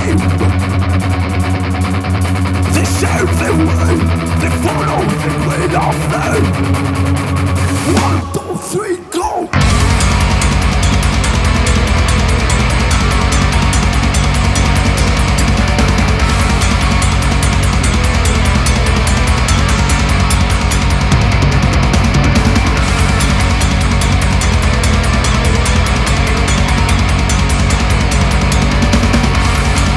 They show the way, they follow the way of them. 1, 2, 3